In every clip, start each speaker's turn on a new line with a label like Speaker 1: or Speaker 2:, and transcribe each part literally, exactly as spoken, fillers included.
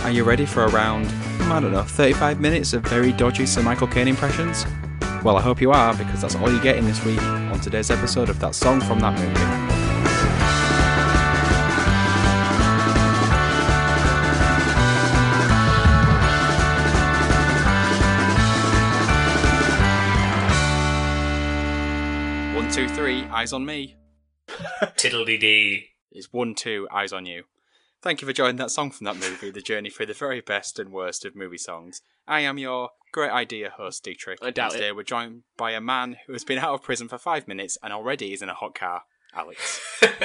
Speaker 1: Are you ready for around, I don't know, thirty-five minutes of very dodgy Sir Michael Caine impressions? Well, I hope you are, because that's all you're getting this week on today's episode of That Song from That Movie. One, two, three, eyes on me.
Speaker 2: Tiddle-dee-dee.
Speaker 1: It's one, two, eyes on you. Thank you for joining That Song from That Movie, the journey through the very best and worst of movie songs. I am your great idea host, Dietrich.
Speaker 3: I doubt
Speaker 1: Today
Speaker 3: it.
Speaker 1: we're joined by a man who has been out of prison for five minutes and already is in a hot car, Alex.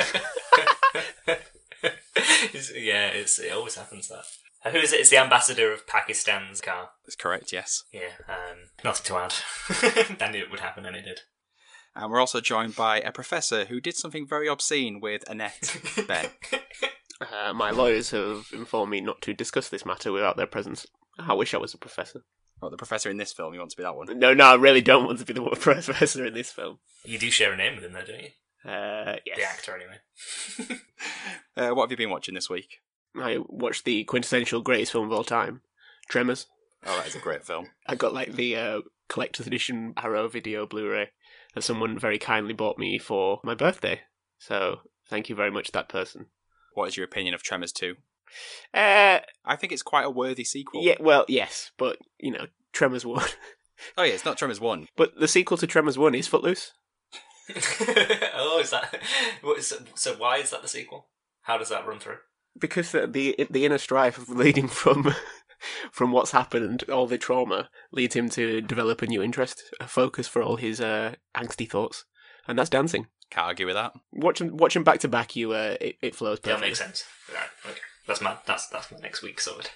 Speaker 2: It's- yeah, it's, it always happens that. Uh, who is it? It's the ambassador of Pakistan's car.
Speaker 1: That's correct, yes.
Speaker 2: Yeah, um, nothing to add. I knew it would happen, and it did.
Speaker 1: And we're also joined by a professor who did something very obscene with Annette, Ben.
Speaker 3: Uh, my lawyers have informed me not to discuss this matter without their presence. I wish I was a professor.
Speaker 1: Well, the professor in this film, you want to be that one?
Speaker 3: No, no, I really don't want to be the professor in this film.
Speaker 2: You do share a name with him, though, don't you?
Speaker 3: Uh, yes.
Speaker 2: The actor, anyway.
Speaker 1: Uh, what have you been watching this week?
Speaker 3: I watched the quintessential greatest film of all time, Tremors.
Speaker 1: Oh, that is a great film.
Speaker 3: I got like the uh, collector's edition Arrow video Blu-ray that someone very kindly bought me for my birthday. So thank you very much, that person.
Speaker 1: What is your opinion of Tremors two?
Speaker 3: Uh,
Speaker 1: I think it's quite a worthy sequel.
Speaker 3: yeah, well, yes, but you know, Tremors one.
Speaker 1: Oh yeah, it's not Tremors one.
Speaker 3: But the sequel to Tremors one is Footloose.
Speaker 2: Oh, is that... What is, so why is that the sequel? How does that run through?
Speaker 3: Because uh, the the inner strife of leading from from what's happened, all the trauma, leads him to develop a new interest, a focus for all his uh, angsty thoughts, and that's dancing.
Speaker 1: Can't argue with that.
Speaker 3: Watch him, watch him back to back. You, uh, it, it flows
Speaker 2: That
Speaker 3: perfectly.
Speaker 2: makes sense. Right, okay. That's my, that's, that's my next week sorted.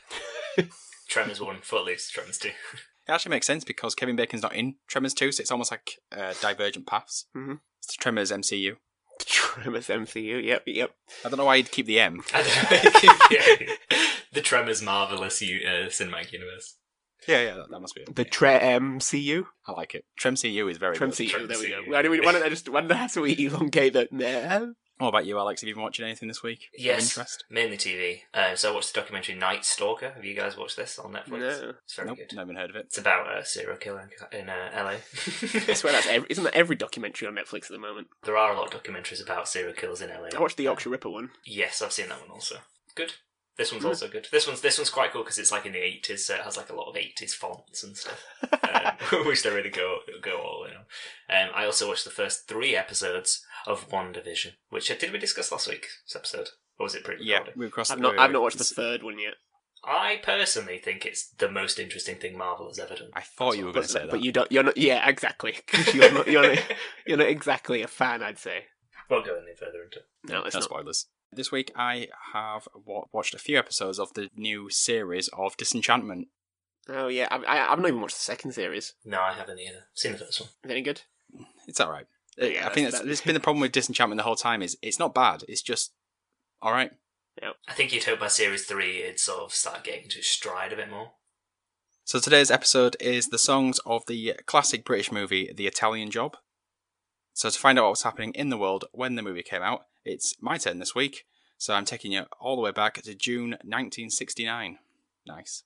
Speaker 2: Tremors one, Footloose, Tremors two.
Speaker 1: It actually makes sense because Kevin Bacon's not in Tremors two, so it's almost like uh, divergent paths.
Speaker 3: Mm-hmm.
Speaker 1: It's Tremors M C U.
Speaker 3: Tremors M C U. Yep, yep.
Speaker 1: I don't know why you'd keep the M.
Speaker 2: I don't know. Yeah. The Tremors Marvelous U- uh, Cinematic Universe.
Speaker 1: Yeah, yeah, that, that must be it.
Speaker 3: The Tre M C U.
Speaker 1: I like it. Trem C U is very
Speaker 3: Trem
Speaker 1: good.
Speaker 3: C U.
Speaker 2: Trem
Speaker 3: There we
Speaker 2: C
Speaker 3: go.
Speaker 2: U.
Speaker 3: Why don't, we, why don't I just why don't I have to elongate that? Nah.
Speaker 1: What about you, Alex? Have you been watching anything this week? Of
Speaker 2: Yes,
Speaker 1: interest?
Speaker 2: mainly T V. Uh, so I watched the documentary Night Stalker. Have you guys watched this on Netflix?
Speaker 3: No.
Speaker 2: It's very
Speaker 1: Nope,
Speaker 2: good.
Speaker 1: never even heard of it.
Speaker 2: It's about a serial killer in, in uh, L A.
Speaker 3: I swear that's every, isn't that every documentary on Netflix at the moment?
Speaker 2: There are a lot of documentaries about serial killers in L A.
Speaker 3: I watched the Yorkshire Ripper one.
Speaker 2: Yes, I've seen that one also. Good. This one's
Speaker 3: Mm.
Speaker 2: also good. This one's this one's quite cool because it's like in the eighties, so it has like a lot of eighties fonts and stuff, um, which they really go go all in on. Um, I also watched the first three episodes of WandaVision, which did we discuss last week's episode, or was it
Speaker 1: Yeah,
Speaker 2: pre-recorded?
Speaker 1: we've crossed
Speaker 3: I've
Speaker 1: the
Speaker 3: not
Speaker 1: wait,
Speaker 3: I've
Speaker 1: wait,
Speaker 3: not watched the
Speaker 1: it's-
Speaker 3: third one yet.
Speaker 2: I personally think it's the most interesting thing Marvel has ever done.
Speaker 1: I thought you were going to
Speaker 3: But,
Speaker 1: say that.
Speaker 3: but you don't. You're not. Yeah, exactly. 'Cause you're not. You're not, you're not exactly a fan, I'd say.
Speaker 2: Won't go any further into it.
Speaker 3: No, it's
Speaker 1: no
Speaker 3: not.
Speaker 1: spoilers. This week I have wa- watched a few episodes of the new series of Disenchantment.
Speaker 3: Oh yeah, I, I, I've not even watched the second series.
Speaker 2: No, I haven't either. Seen the first one.
Speaker 3: Is it any good?
Speaker 1: It's alright.
Speaker 3: Yeah,
Speaker 1: I think
Speaker 3: that's-
Speaker 1: that's, that's been the problem with Disenchantment the whole time is it's not bad, it's just alright.
Speaker 2: I think you'd hope by series three it'd sort of start getting into its stride a bit more.
Speaker 1: So today's episode is the songs of the classic British movie The Italian Job. So to find out what was happening in the world when the movie came out, it's my turn this week. So I'm taking you all the way back to June nineteen sixty-nine. Nice.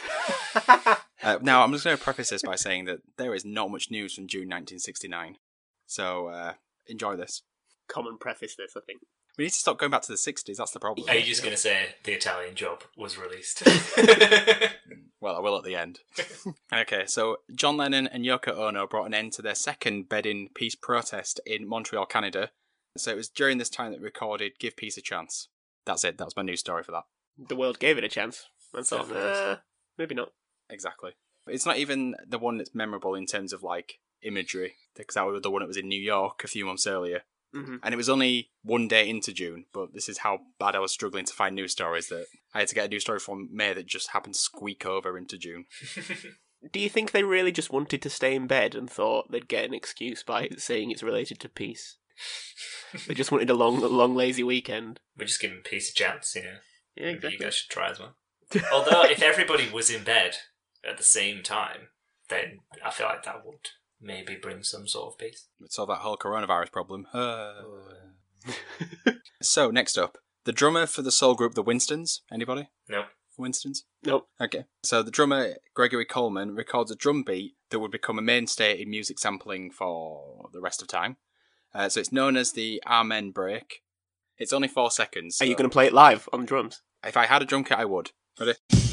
Speaker 1: Uh, now, I'm just going to preface this by saying that there is not much news from June nineteen sixty-nine. So uh, enjoy this.
Speaker 3: Common preface this, I think.
Speaker 1: We need to stop going back to the sixties, that's the problem.
Speaker 2: Are you just going to say The Italian Job was released?
Speaker 1: Well, I will at the end. Okay, so John Lennon and Yoko Ono brought an end to their second Bed-in Peace protest in Montreal, Canada. So it was during this time that we recorded Give Peace a Chance. That's it, that's my news story for that.
Speaker 3: The world gave it a chance. I thought,
Speaker 2: Fair
Speaker 3: uh, maybe not.
Speaker 1: Exactly. It's not even the one that's memorable in terms of, like, imagery, because that was the one that was in New York a few months earlier.
Speaker 3: Mm-hmm.
Speaker 1: And it was only one day into June, but this is how bad I was struggling to find news stories that I had to get a news story from May that just happened to squeak over into June.
Speaker 3: Do you think they really just wanted to stay in bed and thought they'd get an excuse by saying it's related to peace? They just wanted a long, a long, lazy weekend.
Speaker 2: We're just giving peace a chance, you know.
Speaker 3: Yeah,
Speaker 2: Maybe
Speaker 3: exactly.
Speaker 2: you guys should try as well. Although, if everybody was in bed at the same time, then I feel like that would maybe bring some sort of peace.
Speaker 1: Would solve that whole coronavirus problem. Uh. So, next up, the drummer for the soul group The Winstons. Anybody?
Speaker 2: No.
Speaker 1: Winstons?
Speaker 3: Nope.
Speaker 1: Okay. So the drummer, Gregory Coleman, records a drum beat that would become a mainstay in music sampling for the rest of time. Uh, so it's known as the Amen break. It's only four seconds. So
Speaker 3: Are you going to play it live on drums?
Speaker 1: if I had a drum kit, I would. Ready?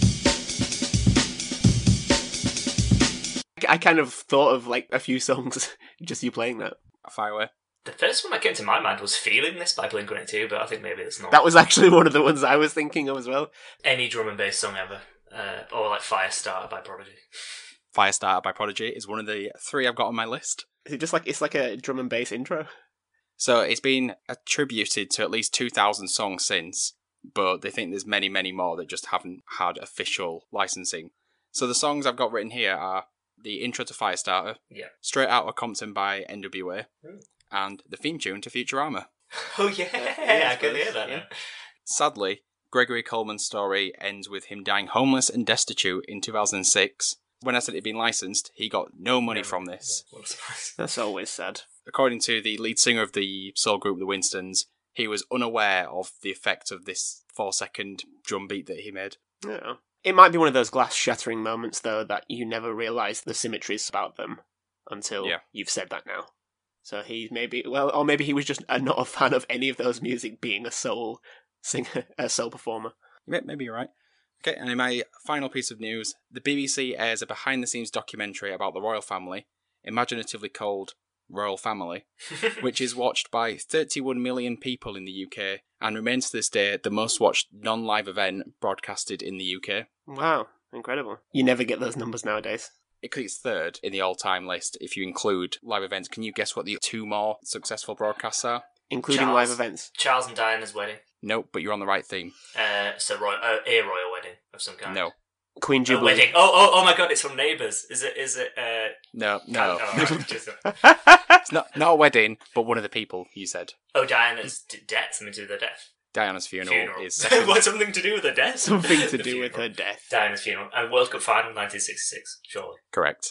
Speaker 3: I kind of thought of like a few songs, just you playing that.
Speaker 1: Fire away.
Speaker 2: The first one that came to my mind was Feeling This by Blink one eighty-two, but I think maybe it's not.
Speaker 3: That was actually one of the ones I was thinking of as well.
Speaker 2: Any drum and bass song ever. Uh, or like Firestarter by Prodigy.
Speaker 1: Firestarter by Prodigy is one of the three I've got on my list.
Speaker 3: Is it just like, it's like a drum and bass intro?
Speaker 1: So it's been attributed to at least two thousand songs since, but they think there's many, many more that just haven't had official licensing. So the songs I've got written here are the intro to Firestarter,
Speaker 2: Yeah.
Speaker 1: Straight Outta Compton by N W A,
Speaker 2: Mm.
Speaker 1: and the theme tune to Futurama.
Speaker 2: Oh yeah,
Speaker 3: yeah,
Speaker 2: I can
Speaker 3: I
Speaker 2: hear
Speaker 3: suppose,
Speaker 2: that
Speaker 3: yeah.
Speaker 2: now.
Speaker 1: Sadly, Gregory Coleman's story ends with him dying homeless and destitute in two thousand six. When I said it'd been licensed, he got no money
Speaker 2: Yeah,
Speaker 1: from this.
Speaker 2: yeah, what a surprise.
Speaker 3: That's always sad.
Speaker 1: According to the lead singer of the soul group, the Winstons, he was unaware of the effect of this four-second drum beat that he made.
Speaker 3: Yeah. It might be one of those glass-shattering moments, though, that you never realise the symmetries about them until
Speaker 1: Yeah.
Speaker 3: you've said that now. So he maybe, well, or maybe he was just uh, not a fan of any of those music being a soul singer, a soul performer.
Speaker 1: Yeah, maybe you're right. Okay, and in my final piece of news, the B B C airs a behind-the-scenes documentary about the royal family, imaginatively called Royal Family, which is watched by thirty-one million people in the U K and remains to this day the most watched non-live event broadcasted in the U K.
Speaker 3: Wow, incredible. You never get those numbers nowadays.
Speaker 1: It's third in the all-time list if you include live events. Can you guess what the two more successful broadcasts are?
Speaker 3: Including
Speaker 2: Charles.
Speaker 3: live events.
Speaker 2: Charles and Diana's wedding.
Speaker 1: Nope, but you're on the right theme.
Speaker 2: Uh, so roy- uh, a royal wedding of some kind.
Speaker 1: No.
Speaker 3: Queen
Speaker 2: A
Speaker 3: Jubilee.
Speaker 2: wedding. Oh, oh, oh my god! It's from Neighbours. Is it? Is it? Uh,
Speaker 1: No, no.
Speaker 2: Oh, right, just,
Speaker 1: It's not, not a wedding, but one of the people, you said.
Speaker 2: oh, Diana's d- death. Something to do with her death.
Speaker 1: Diana's funeral,
Speaker 2: Funeral.
Speaker 1: is second.
Speaker 2: What? Something to do with her death.
Speaker 3: Something to
Speaker 2: The
Speaker 3: do with
Speaker 2: funeral.
Speaker 3: her death.
Speaker 2: Diana's funeral and World Cup final nineteen sixty-six. Surely.
Speaker 1: Correct.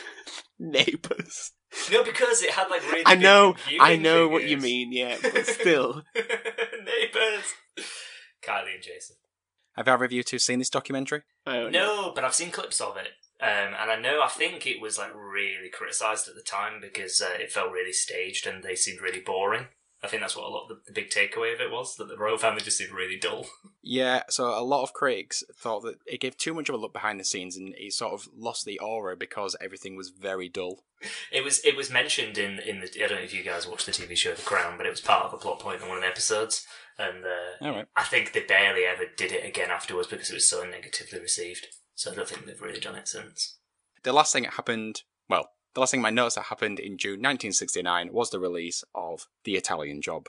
Speaker 3: Neighbours.
Speaker 2: No, because it had like really.
Speaker 3: I
Speaker 2: big
Speaker 3: know, I
Speaker 2: viewing
Speaker 3: know what you
Speaker 2: figures.
Speaker 3: mean, yeah, but still.
Speaker 2: Neighbours. Kylie and Jason.
Speaker 1: Have either of you two seen this documentary?
Speaker 3: I don't know.
Speaker 2: No, but I've seen clips of it. Um, and I know, I think it was like really criticised at the time because uh, it felt really staged and they seemed really boring. I think that's what a lot of the, the big takeaway of it was, that the royal family just seemed really dull.
Speaker 1: Yeah, so a lot of critics thought that it gave too much of a look behind the scenes and it sort of lost the aura because everything was very dull.
Speaker 2: It was it was mentioned in, in the, I don't know if you guys watched the T V show The Crown, but it was part of a plot point in one of the episodes. And uh,
Speaker 1: All right.
Speaker 2: I think they barely ever did it again afterwards because it was so negatively received. So I don't think they've really done it since.
Speaker 1: The last thing that happened, well, the last thing in my notes that happened in June nineteen sixty-nine was the release of The Italian Job.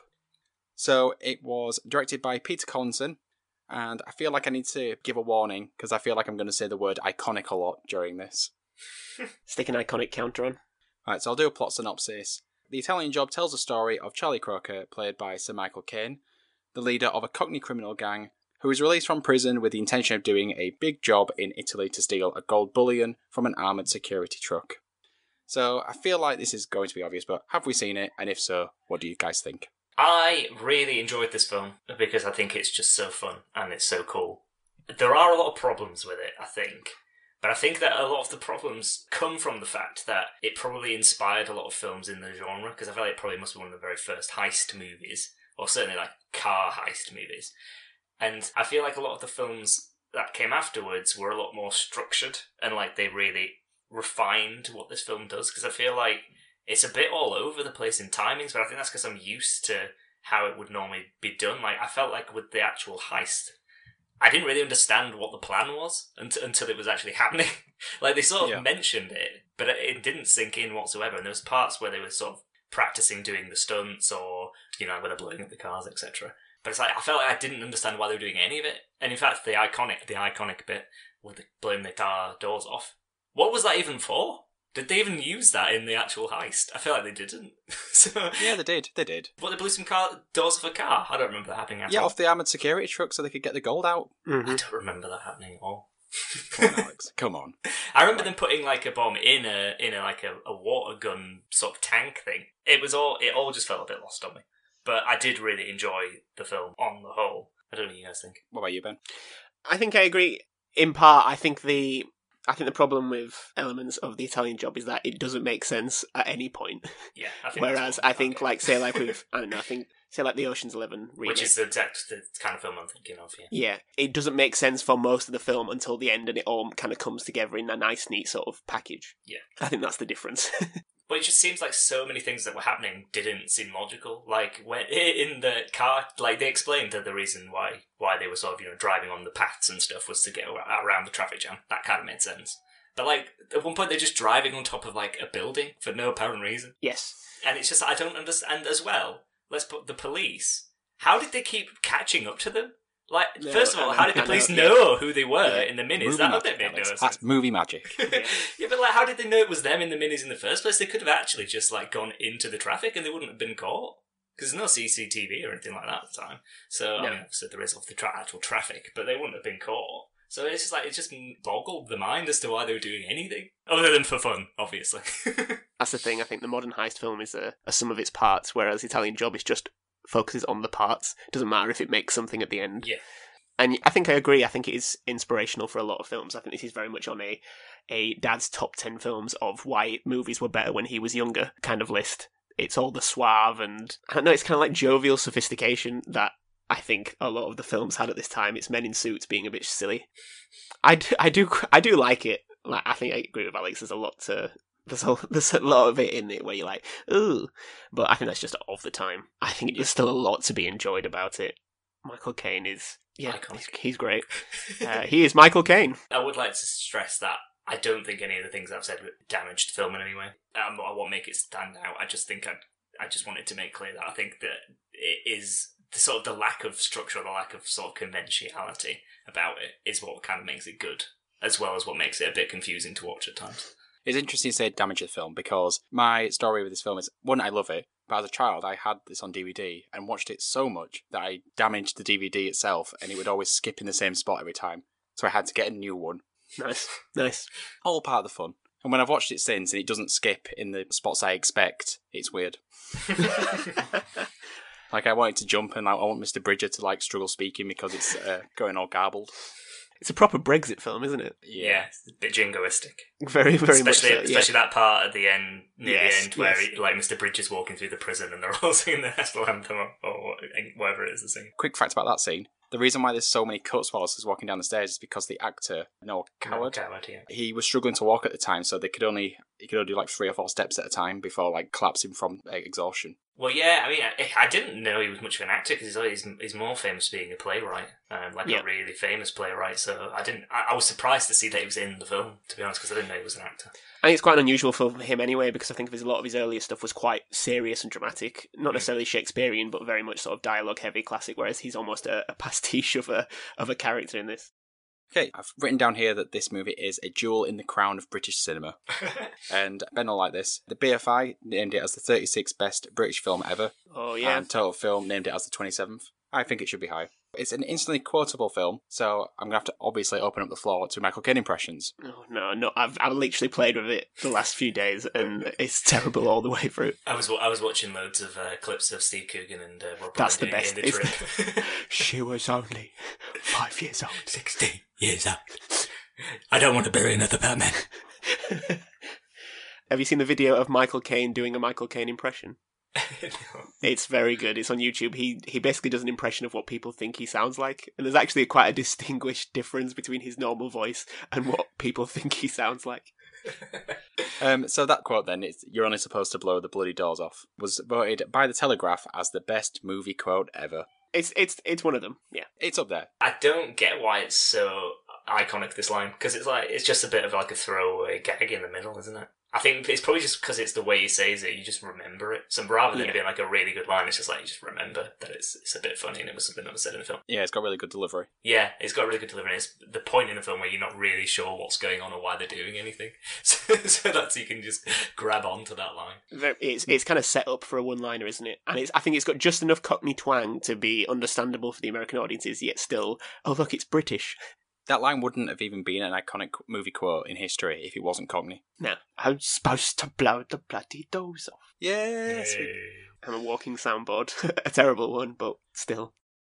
Speaker 1: So it was directed by Peter Collinson, and I feel like I need to give a warning because I feel like I'm going to say the word iconic a lot during this.
Speaker 3: Stick an iconic counter on.
Speaker 1: Alright, so I'll do a plot synopsis. The Italian Job tells the story of Charlie Croker, played by Sir Michael Caine, the leader of a Cockney criminal gang who is released from prison with the intention of doing a big job in Italy to steal a gold bullion from an armoured security truck. So I feel like this is going to be obvious, but have we seen it? And if so, what do you guys think?
Speaker 2: I really enjoyed this film because I think it's just so fun and it's so cool. There are a lot of problems with it, I think. But I think that a lot of the problems come from the fact that it probably inspired a lot of films in the genre, because I feel like it probably must be one of the very first heist movies, or certainly like car heist movies. And I feel like a lot of the films that came afterwards were a lot more structured and like they really refined what this film does, because I feel like it's a bit all over the place in timings, but I think that's because I'm used to how it would normally be done. Like I felt like with the actual heist, I didn't really understand what the plan was until, until it was actually happening. Like, they sort of
Speaker 1: Yeah.
Speaker 2: mentioned it, but it, it didn't sink in whatsoever. And there was parts where they were sort of practicing doing the stunts or, you know, where they're blowing up the cars, et cetera. But it's like, I felt like I didn't understand why they were doing any of it. And in fact, the iconic, the iconic bit with the blowing the car doors off, what was that even for? Did they even use that in the actual heist? I feel like they didn't. So,
Speaker 1: Yeah, they did. They did.
Speaker 2: what, they blew some car doors off a car? I don't remember that happening at
Speaker 1: Yeah,
Speaker 2: all.
Speaker 1: off the armoured security truck so they could get the gold out.
Speaker 3: Mm-hmm.
Speaker 2: I don't remember that happening at all.
Speaker 1: Come on, Alex. Come on.
Speaker 2: I remember them putting like a bomb in a in a like a, a water gun sort of tank thing. It was all it all just felt a bit lost on me. But I did really enjoy the film on the whole. I don't know what you guys think.
Speaker 1: What about you, Ben?
Speaker 3: I think I agree. In part, I think the I think the problem with elements of The Italian Job is that it doesn't make sense at any point.
Speaker 2: Yeah, I think
Speaker 3: Whereas
Speaker 2: that's
Speaker 3: I
Speaker 2: what,
Speaker 3: think,
Speaker 2: okay.
Speaker 3: like, say, like with I don't know, I think say like the Ocean's Eleven remake,
Speaker 2: Which is the exact the kind of film I'm thinking of. Yeah.
Speaker 3: yeah, it doesn't make sense for most of the film until the end, and it all kind of comes together in a nice, neat sort of package.
Speaker 2: Yeah.
Speaker 3: I think that's the difference.
Speaker 2: But it just seems like so many things that were happening didn't seem logical. Like when in the car, like they explained that the reason why why they were sort of you know driving on the paths and stuff was to get around the traffic jam. That kind of made sense. But like at one point they're just driving on top of like a building for no apparent reason.
Speaker 3: Yes,
Speaker 2: and it's just I don't understand. And as well, let's put the police. How did they keep catching up to them? Like,
Speaker 3: No,
Speaker 2: first of all,
Speaker 3: I
Speaker 2: how
Speaker 3: know,
Speaker 2: did the
Speaker 3: I
Speaker 2: police
Speaker 3: know,
Speaker 2: know
Speaker 3: yeah.
Speaker 2: who they were
Speaker 3: Yeah.
Speaker 2: in the minis?
Speaker 1: Movie
Speaker 2: That
Speaker 1: magic,
Speaker 2: made no
Speaker 1: Alex.
Speaker 2: sense.
Speaker 1: That's movie magic.
Speaker 2: Yeah, but like, how did they know it was them in the minis in the first place? They could have actually just like gone into the traffic and they wouldn't have been caught because there's no C C T V or anything like that at the time. So
Speaker 3: No.
Speaker 2: I mean, obviously there is of the tra- actual traffic, but they wouldn't have been caught. So it's just like it just boggled the mind as to why they were doing anything other than for fun, obviously.
Speaker 3: that's the thing. I think the modern heist film is a, a sum of its parts, whereas The Italian Job is just focuses on the parts. Doesn't matter if it makes something at the end.
Speaker 2: Yeah.
Speaker 3: And I think I agree. I think it is inspirational for a lot of films. I think this is very much on a a dad's top ten films of why movies were better when he was younger kind of list. It's all the suave and I don't know. It's kind of like jovial sophistication that I think a lot of the films had at this time. It's men in suits being a bit silly. I do, I do, I do like it. Like I think I agree with Alex. There's a lot to there's a there's a lot of it in it where you're like ooh, but I think that's just of the time. I think there's still a lot to be enjoyed about it. Michael Caine is yeah, he's, he's great. Uh, he is Michael Caine.
Speaker 2: I would like to stress that I don't think any of the things I've said damaged the film in any way. Um, I won't make it stand out. I just think I, I just wanted to make clear that I think that it is the sort of the lack of structure, or the lack of sort of conventionality about it is what kind of makes it good, as well as what makes it a bit confusing to watch at times.
Speaker 1: It's interesting to say damage the film because my story with this film is, one, I love it, but as a child I had this on D V D and watched it so much that I damaged the D V D itself and it would always skip in the same spot every time. So I had to get a new one.
Speaker 3: Nice, nice.
Speaker 1: All part of the fun. And when I've watched it since and it doesn't skip in the spots I expect, it's weird. Like I wanted to jump and I want Mister Bridger to like struggle speaking because it's uh, going all garbled.
Speaker 3: It's a proper Brexit film, isn't it?
Speaker 2: Yeah, it's a bit jingoistic.
Speaker 3: Very, very
Speaker 2: especially,
Speaker 3: much so, yeah.
Speaker 2: Especially that part at the end, near
Speaker 3: Yes,
Speaker 2: the end, where
Speaker 3: yes.
Speaker 2: he, like Mister Bridges walking through the prison and they're all singing the national anthem or, or whatever it is they're singing.
Speaker 1: Quick fact about that scene. The reason why there's so many cuts while he's walking down the stairs is because the actor, Noah Coward,
Speaker 2: No, Coward, yeah.
Speaker 1: he was struggling to walk at the time, so they could only he could only do like three or four steps at a time before like collapsing from uh, exhaustion.
Speaker 2: Well, yeah, I mean, I, I didn't know he was much of an actor because he's, he's he's more famous for being a playwright, um, like
Speaker 3: Yeah.
Speaker 2: a really famous playwright. So I didn't. I, I was surprised to see that he was in the film, to be honest, because I didn't know he was an actor.
Speaker 3: I think it's quite an unusual film for him anyway, because I think his, a lot of his earlier stuff was quite serious and dramatic. Not necessarily Shakespearean, but very much sort of dialogue-heavy classic, whereas he's almost a, a pastiche of a of a character in this.
Speaker 1: Okay, I've written down here that this movie is a jewel in the crown of British cinema. And Ben will like this. The B F I named it as the thirty-sixth best British film ever.
Speaker 3: Oh, yeah.
Speaker 1: And Total Film named it as the twenty-seventh. I think it should be high. It's an instantly quotable film, so I'm going to have to obviously open up the floor to Michael Caine impressions.
Speaker 3: Oh, no, no, I've, I've literally played with it the last few days, and it's terrible all the way through.
Speaker 2: I was I was watching loads of uh, clips of Steve Coogan and uh, Rob
Speaker 3: That's the
Speaker 2: Brydon
Speaker 3: best.
Speaker 2: in the trip.
Speaker 3: She was only five years old.
Speaker 2: Sixteen years old. I don't want to bury another Batman.
Speaker 3: Have you seen the video of Michael Caine doing a Michael Caine impression?
Speaker 2: No.
Speaker 3: It's very good. It's on YouTube. He he basically does an impression of what people think he sounds like, and there's actually quite a distinguished difference between his normal voice and what people think he sounds like.
Speaker 1: Um, so that quote then, it's, "You're only supposed to blow the bloody doors off," was voted by The Telegraph as the best movie quote ever.
Speaker 3: It's it's it's one of them. Yeah.
Speaker 1: It's up there.
Speaker 2: I don't get why it's so iconic, this line, because it's like it's just a bit of like a throwaway gag in the middle, isn't it? I think it's probably just because it's the way he says it, you just remember it. So rather than
Speaker 3: Yeah.
Speaker 2: it being like a really good line, it's just like you just remember that it's it's a bit funny and it was something that was said in the film.
Speaker 1: Yeah, it's got really good delivery.
Speaker 2: Yeah, it's got really good delivery. It's the point in the film where you're not really sure what's going on or why they're doing anything. So, so that you can just grab onto that line.
Speaker 3: Very- It's it's kind of set up for a one-liner, isn't it? And it's I think it's got just enough Cockney twang to be understandable for the American audiences, yet still, oh look, it's British.
Speaker 1: That line wouldn't have even been an iconic movie quote in history if it wasn't Cockney.
Speaker 3: No, I'm supposed to blow the bloody doors off.
Speaker 1: Yes.
Speaker 2: Yay.
Speaker 3: I'm a walking soundboard. A terrible one, but still.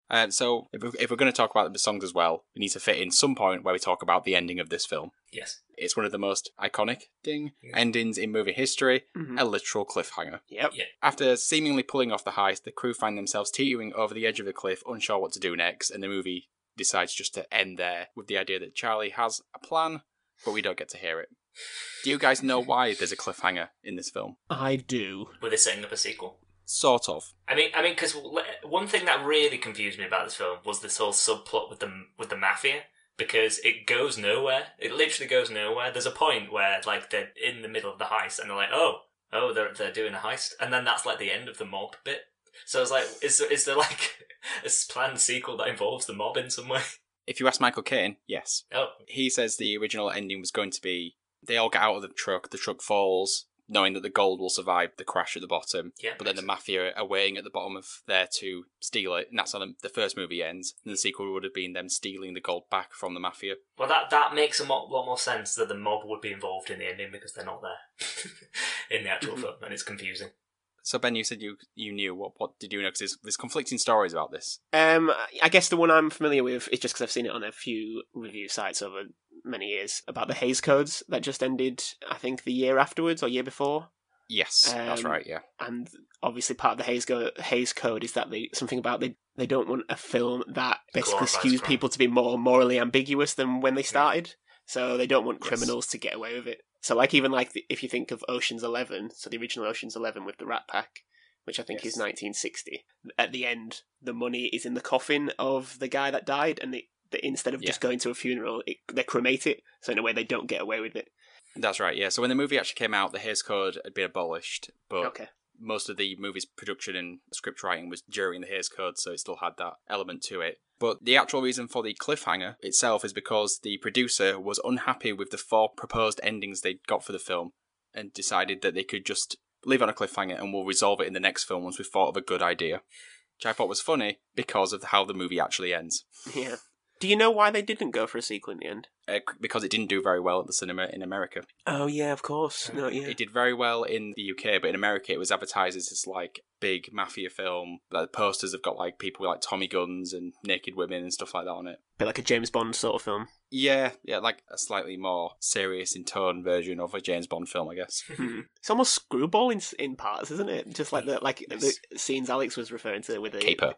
Speaker 1: Uh, so if we're, if we're going to talk about the songs as well, we need to fit in some point where we talk about the ending of this film.
Speaker 2: Yes.
Speaker 1: It's one of the most iconic ding endings in movie history,
Speaker 3: Mhm.
Speaker 1: a literal cliffhanger.
Speaker 3: Yep.
Speaker 2: Yeah.
Speaker 1: After seemingly pulling off the heist, the crew find themselves teetering over the edge of the cliff, unsure what to do next, and the movie decides just to end there with the idea that Charlie has a plan, but we don't get to hear it. Do you guys know why there's a cliffhanger in this film?
Speaker 3: I do.
Speaker 2: Were they setting up a sequel?
Speaker 1: Sort of.
Speaker 2: I mean, I mean, because one thing that really confused me about this film was this whole subplot with the with the mafia, because it goes nowhere. It literally goes nowhere. There's a point where like they're in the middle of the heist and they're like, oh, oh, they're they're doing a heist, and then that's like the end of the mob bit. So I was like, is there, is there like a planned sequel that involves the mob in some way?
Speaker 1: If you ask Michael Caine, yes.
Speaker 2: Oh,
Speaker 1: He says the original ending was going to be they all get out of the truck, the truck falls, knowing that the gold will survive the crash at the bottom.
Speaker 2: yeah.
Speaker 1: But then the mafia are waiting at the bottom of there to steal it, and that's how the, the first movie ends. And the sequel would have been them stealing the gold back from the mafia.
Speaker 2: Well, that that makes a mo- lot more sense that the mob would be involved in the ending because they're not there in the actual
Speaker 3: Mhm.
Speaker 2: film, and it's confusing.
Speaker 1: So Ben, you said you you knew. What what did you know? Because there's, there's conflicting stories about this.
Speaker 3: Um, I guess the one I'm familiar with is just because I've seen it on a few review sites over many years about the Hays Codes that just ended, I think, the year afterwards or year before.
Speaker 1: Yes, that's
Speaker 3: Um,
Speaker 1: right, yeah.
Speaker 3: And obviously part of the Hays, Go- Hays Code is that they something about they, they don't want a film that basically
Speaker 2: Glorifies
Speaker 3: skews
Speaker 2: crime.
Speaker 3: people to be more morally ambiguous than when they started. So they don't want
Speaker 1: Yes.
Speaker 3: criminals to get away with it. So like even like the, if you think of Ocean's Eleven, so the original Ocean's Eleven with the Rat Pack, which I think
Speaker 1: Yes.
Speaker 3: is nineteen sixty. At the end, the money is in the coffin of the guy that died, and they, they, instead of
Speaker 1: Yeah.
Speaker 3: just going to a funeral, it, they cremate it. So in a way, they don't get away with it.
Speaker 1: That's right, yeah. So when the movie actually came out, the Hays Code had been abolished, but
Speaker 3: Okay.
Speaker 1: most of the movie's production and script writing was during the Hays Code, so it still had that element to it. But the actual reason for the cliffhanger itself is because the producer was unhappy with the four proposed endings they got for the film and decided that they could just leave it on a cliffhanger and we'll resolve it in the next film once we've thought of a good idea. Which I thought was funny because of how the movie actually ends.
Speaker 3: Yeah. Do you know why they didn't go for a sequel in the end?
Speaker 1: Uh, because it didn't do very well at the cinema in America.
Speaker 3: Oh yeah, of course. No, yeah.
Speaker 1: It did very well in the U K, but in America it was advertised as this like big mafia film. Like, the posters have got like people with like Tommy guns and naked women and stuff like that on it.
Speaker 3: Bit like a James Bond sort of film.
Speaker 1: Yeah, yeah, like a slightly more serious in tone version of a James Bond film, I guess.
Speaker 3: Hmm. It's almost screwball in in parts, isn't it? Just like the like
Speaker 1: Yes.
Speaker 3: the scenes Alex was referring to with the
Speaker 1: Caper.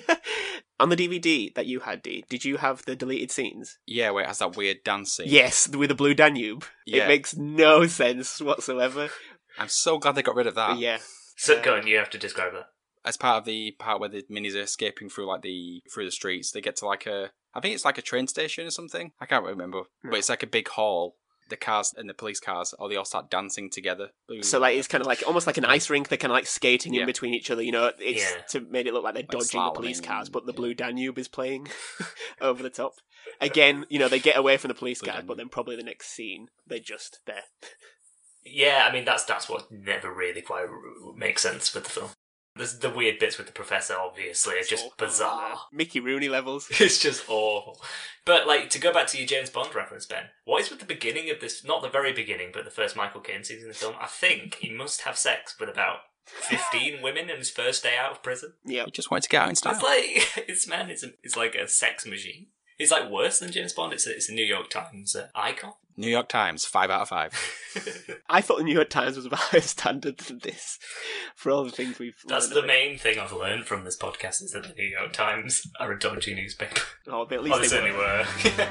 Speaker 3: On the D V D that you had, D, did you have the deleted scenes?
Speaker 1: Yeah, where it has that weird dancing.
Speaker 3: Yes, with the Blue Danube.
Speaker 1: Yeah.
Speaker 3: It makes no sense whatsoever.
Speaker 1: I'm so glad they got rid of that.
Speaker 3: Yeah.
Speaker 2: So
Speaker 3: Uh,
Speaker 2: go on, you have to describe that.
Speaker 1: As part of the part where the minis are escaping through like the through the streets, they get to like a I think it's like a train station or something. I can't remember,
Speaker 3: No.
Speaker 1: but it's like a big hall. The cars and the police cars, or they all start dancing together.
Speaker 3: So like it's kind of like almost like an ice rink. They're kind of like skating
Speaker 1: Yeah.
Speaker 3: in between each other. You know, it's
Speaker 2: Yeah.
Speaker 3: to made it look like they're dodging the police
Speaker 1: slaloming,
Speaker 3: cars, but the
Speaker 1: yeah.
Speaker 3: Blue Danube is playing over the top. Again, you know, they get away from the police
Speaker 1: Blue
Speaker 3: cars, but
Speaker 1: Danube.
Speaker 3: then probably the next scene they're just there.
Speaker 2: Yeah, I mean that's that's what never really quite r- makes sense with the film. There's the weird bits with the professor. Obviously, it's just
Speaker 3: Oh,
Speaker 2: bizarre.
Speaker 3: uh, Mickey Rooney levels.
Speaker 2: It's just awful. But like to go back to your James Bond reference, Ben. What is with the beginning of this? Not the very beginning, but the first Michael Caine scenes in the film. I think he must have sex with about fifteen women in his first day out of prison.
Speaker 3: Yeah.
Speaker 1: He just wanted to get out in style.
Speaker 2: It's like this man is a, is like a sex machine. It's like worse than James Bond. It's a, it's a New York Times uh, icon.
Speaker 1: New York Times, five out of five.
Speaker 3: I thought the New York Times was of a higher standard than this for all the things we've.
Speaker 2: That's
Speaker 3: learned
Speaker 2: the
Speaker 3: of it.
Speaker 2: main thing I've learned from this podcast is that the New York Times are a dodgy newspaper.
Speaker 3: Oh, but at
Speaker 2: Well,
Speaker 3: least
Speaker 2: they
Speaker 3: they
Speaker 2: certainly
Speaker 3: were.
Speaker 2: were.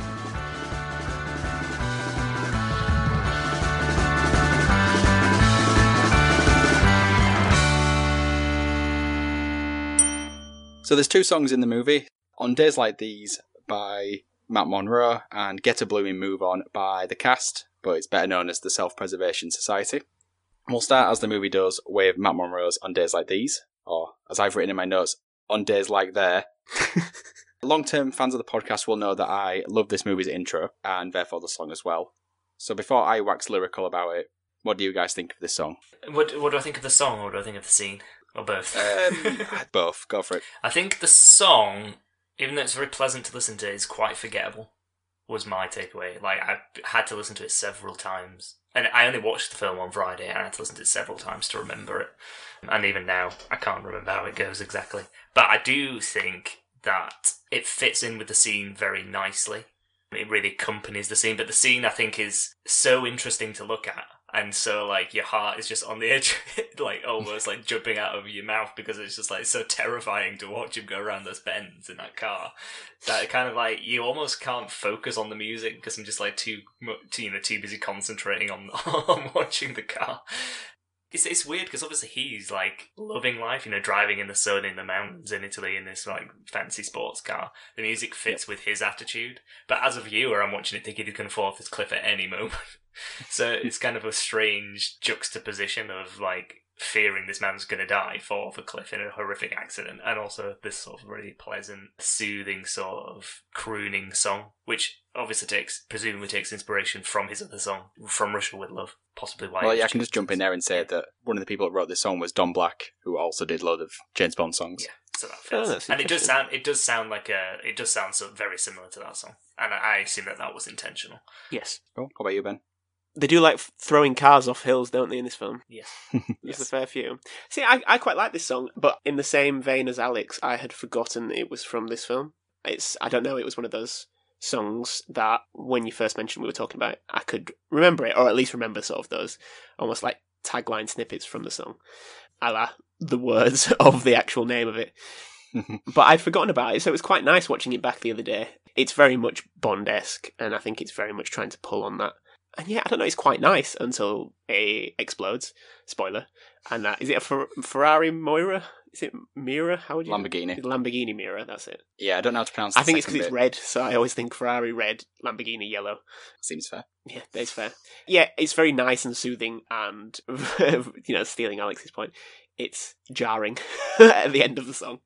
Speaker 1: So there's two songs in the movie. On Days Like These by Matt Monro and Get a Blooming Move On by the cast, but it's better known as the Self-Preservation Society. We'll start as the movie does with Matt Monro's On Days Like These, or as I've written in my notes, On Days Like There. Long-term fans of the podcast will know that I love this movie's intro, and therefore the song as well. So before I wax lyrical about it, what do you guys think of this song?
Speaker 2: What what do I think of the song, or what do I think of the scene, or both?
Speaker 1: Um, both. Go for it.
Speaker 2: I think the song, even though it's very pleasant to listen to, is quite forgettable. Was my takeaway. Like I had to listen to it several times And I only watched the film on Friday, and I had to listen to it several times to remember it. And even now, I can't remember how it goes exactly. But I do think that it fits in with the scene very nicely. It really accompanies the scene, but the scene, I think, is so interesting to look at. And so, like, your heart is just on the edge, like, almost, like, jumping out of your mouth because it's just, like, so terrifying to watch him go around those bends in that car. That it kind of, like, you almost can't focus on the music because I'm just, like, too, too you know, too busy concentrating on, on watching the car. It's it's weird because obviously he's, like, loving life, you know, driving in the sun in the mountains in Italy in this, like, fancy sports car. The music fits with his attitude. But as a viewer, I'm watching it thinking he's going to fall off this cliff at any moment. So it's kind of a strange juxtaposition of, like, fearing this man's going to die, fall off a cliff in a horrific accident, and also this sort of really pleasant, soothing sort of crooning song, which obviously takes, presumably takes inspiration from his other song, From Russia With Love, possibly why...
Speaker 1: Well, yeah, I can just jump in there and say that one of the people that wrote this song was Don Black, who also did a load of James Bond songs.
Speaker 2: Yeah. So that fits.
Speaker 3: Oh,
Speaker 2: and it does sound it does sound like a it does sound so very similar to that song, and I, I assume that that was intentional.
Speaker 3: Yes.
Speaker 1: Cool. What about you, Ben?
Speaker 3: They do like throwing cars off hills, don't they, in this film?
Speaker 2: Yes.
Speaker 3: There's
Speaker 2: yes.
Speaker 3: a fair few. See, I, I quite like this song, but in the same vein as Alex, I had forgotten it was from this film. It's I don't know, it was one of those songs that when you first mentioned we were talking about it, I could remember it, or at least remember sort of those almost like tagline snippets from the song, a la the words of the actual name of it. But I'd forgotten about it, so it was quite nice watching it back the other day. It's very much Bond-esque, and I think it's very much trying to pull on that. And yeah, I don't know, it's quite nice until it explodes. Spoiler. And uh, is it a Fer- Ferrari Moira? Is it Mira? How would you...
Speaker 1: Lamborghini.
Speaker 3: Lamborghini Mira, that's it.
Speaker 1: Yeah, I don't know how to pronounce
Speaker 3: I
Speaker 1: the
Speaker 3: think it's because
Speaker 1: second
Speaker 3: it's
Speaker 1: bit.
Speaker 3: red, so I always think Ferrari red, Lamborghini yellow.
Speaker 1: Seems fair.
Speaker 3: Yeah, that's fair. Yeah, it's very nice and soothing, and, you know, stealing Alex's point, it's jarring at the end of the song.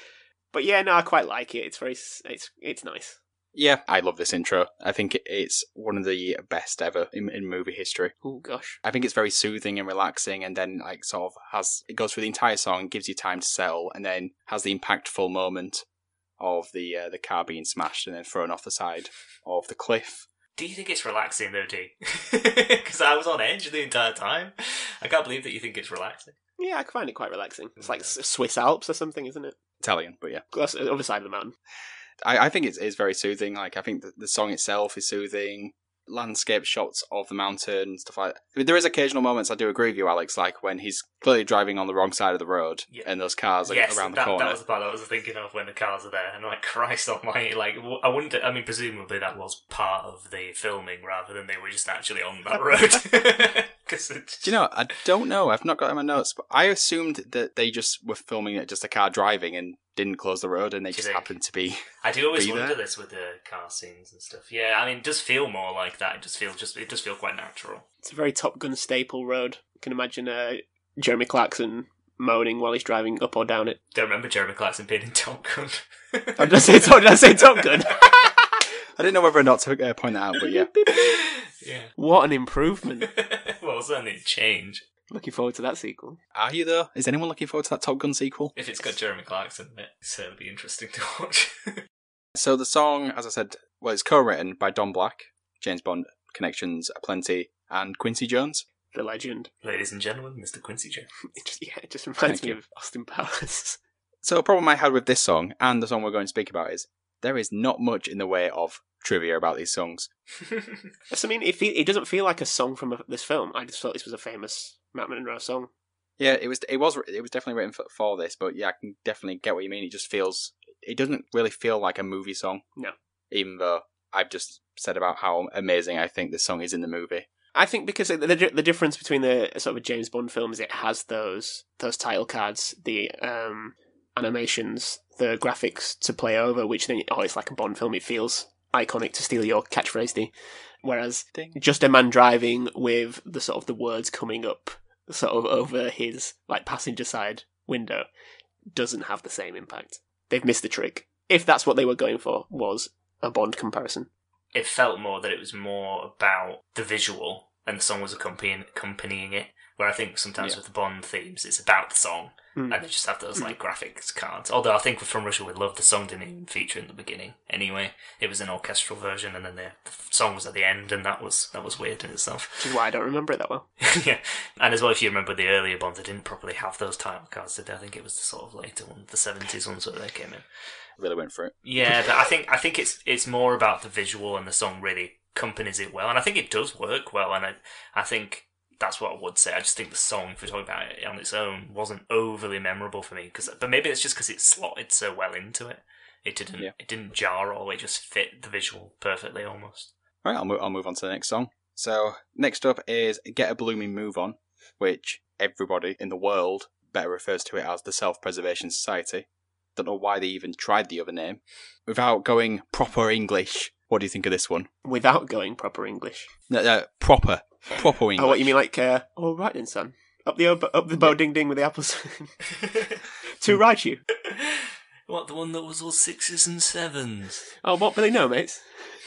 Speaker 3: But yeah, no, I quite like it. It's very, it's it's nice.
Speaker 1: Yeah, I love this intro. I think it's one of the best ever in, in movie history.
Speaker 3: Oh gosh.
Speaker 1: I think it's very soothing and relaxing, and then like sort of has it goes through the entire song, gives you time to settle, and then has the impactful moment of the uh, the car being smashed and then thrown off the side of the cliff.
Speaker 2: Do you think it's relaxing though, D? Because I was on edge the entire time. I can't believe that you think it's relaxing.
Speaker 3: Yeah, I find it quite relaxing. It's like Swiss Alps or something, isn't it?
Speaker 1: Italian, but yeah.
Speaker 3: That's the other side of the mountain.
Speaker 1: I, I think it's, it's very soothing. Like I think the, the song itself is soothing. Landscape shots of the mountain, stuff like that. I mean, there is occasional moments, I do agree with you, Alex, like when he's clearly driving on the wrong side of the road
Speaker 2: Yeah.
Speaker 1: and those cars are
Speaker 2: Yes,
Speaker 1: around the
Speaker 2: that,
Speaker 1: corner.
Speaker 2: that was the part I was thinking of when the cars are there, and like, Christ almighty, like, w- I wouldn't, I mean, presumably that was part of the filming rather than they were just actually on that road. Cause it's...
Speaker 1: Do you know, I don't know, I've not got it in my notes, but I assumed that they just were filming it just a car driving and didn't close the road and they
Speaker 2: Do you
Speaker 1: just
Speaker 2: think?
Speaker 1: happened to be...
Speaker 2: I do always
Speaker 1: Be
Speaker 2: wonder
Speaker 1: there?
Speaker 2: this with the car scenes and stuff. Yeah, I mean, it does feel more like that. It does feel just, it does feel quite natural.
Speaker 3: It's a very Top Gun staple road. You can imagine uh, Jeremy Clarkson moaning while he's driving up or down it.
Speaker 2: Don't remember Jeremy Clarkson being in Top Gun.
Speaker 3: Oh, did I say Top, did I say Top Gun?
Speaker 1: I didn't know whether or not to uh, point that out, but yeah.
Speaker 2: Yeah.
Speaker 3: What an improvement.
Speaker 2: Well, certainly a change.
Speaker 3: Looking forward to that sequel.
Speaker 1: Are you though? Is anyone looking forward to that Top Gun sequel?
Speaker 2: If it's got Jeremy Clarkson in it, it'll certainly be interesting to watch.
Speaker 1: So the song, as I said, well, it's co-written by Don Black, James Bond connections aplenty, and Quincy Jones.
Speaker 3: The legend.
Speaker 2: Ladies and gentlemen, Mister Quincy Jones.
Speaker 3: It just, yeah, it just reminds
Speaker 1: Thank
Speaker 3: me
Speaker 1: you.
Speaker 3: of Austin Powers.
Speaker 1: So a problem I had with this song, and the song we're going to speak about, is there is not much in the way of trivia about these songs.
Speaker 3: So, I mean, it, feel, it doesn't feel like a song from a, this film. I just thought this was a famous Matt Monroe song.
Speaker 1: Yeah, it was. It was. It was definitely written for, for this, but yeah, I can definitely get what you mean. It just feels. It doesn't really feel like a movie song.
Speaker 3: No.
Speaker 1: Even though I've just said about how amazing I think this song is in the movie.
Speaker 3: I think because the the difference between the sort of a James Bond film is it has those those title cards, the um, animations, the graphics to play over, which then oh, it's like a Bond film. It feels iconic, to steal your catchphrase, D. Whereas
Speaker 1: Ding.
Speaker 3: just a man driving with the sort of the words coming up sort of over his like passenger side window doesn't have the same impact. They've missed the trick. If that's what they were going for, was a Bond comparison.
Speaker 2: It felt more that it was more about the visual, and the song was accompanying, accompanying it, Where I think sometimes
Speaker 1: Yeah.
Speaker 2: with the Bond themes, it's about the song,
Speaker 3: Mm.
Speaker 2: and they just have those like graphics cards. Although I think From Russia with Love, the song didn't even feature in the beginning. Anyway, it was an orchestral version, and then the, the song was at the end, and that was that was weird in itself.
Speaker 3: Which is why I don't remember it that well.
Speaker 2: Yeah, and as well, if you remember the earlier Bonds, they didn't properly have those title cards, did they? I think it was the sort of later ones, the seventies ones, where they came in.
Speaker 1: Really went for it.
Speaker 2: Yeah, but I think I think it's it's more about the visual, and the song really accompanies it well, and I think it does work well, and I I think that's what I would say. I just think the song, if we're talking about it on its own, wasn't overly memorable for me. Cause, but maybe it's just because it slotted so well into it. It didn't
Speaker 1: Yeah.
Speaker 2: it didn't jar all. It just fit the visual perfectly almost.
Speaker 1: All right, I'll move, I'll move on to the next song. So next up is Get a Blooming Move On, which everybody in the world better refers to it as the Self-Preservation Society. Don't know why they even tried the other name. Without going proper English, what do you think of this one?
Speaker 3: Without going proper English.
Speaker 1: No, no, proper. Proper English.
Speaker 3: Oh, what you mean like, uh, all right then, son. Up the up the bow ding ding with the apples. To ride you.
Speaker 2: What, the one that was all sixes and sevens?
Speaker 3: Oh, what Billy know, mates?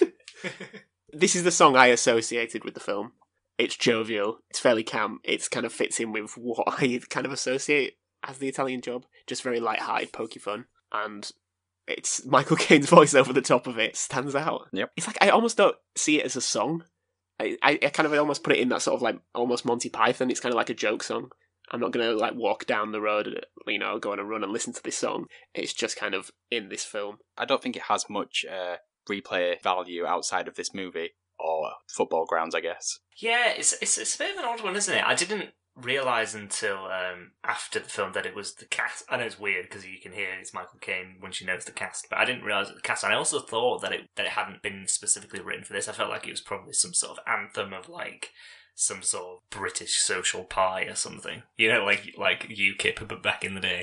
Speaker 3: This is the song I associated with the film. It's jovial. It's fairly camp. It kind of fits in with what I kind of associate as the Italian Job. Just very light-hearted, pokey fun. And it's Michael Caine's voice over the top of it stands out.
Speaker 1: Yep.
Speaker 3: It's like I almost don't see it as a song. I, I, I kind of almost put it in that sort of like almost Monty Python. It's kind of like a joke song. I'm not going to like walk down the road, you know, go on a run and listen to this song. It's just kind of in this film.
Speaker 1: I don't think it has much uh, replay value outside of this movie, or football grounds, I guess.
Speaker 2: Yeah, it's, it's it's a bit of an odd one, isn't it? I didn't realise until um, after the film that it was the cast. I know it's weird because you can hear it's Michael Caine when she knows the cast, but I didn't realise it was the cast. And I also thought that it that it hadn't been specifically written for this. I felt like it was probably some sort of anthem of like some sort of British social pie or something. You know, like like UKIP, but back in the day.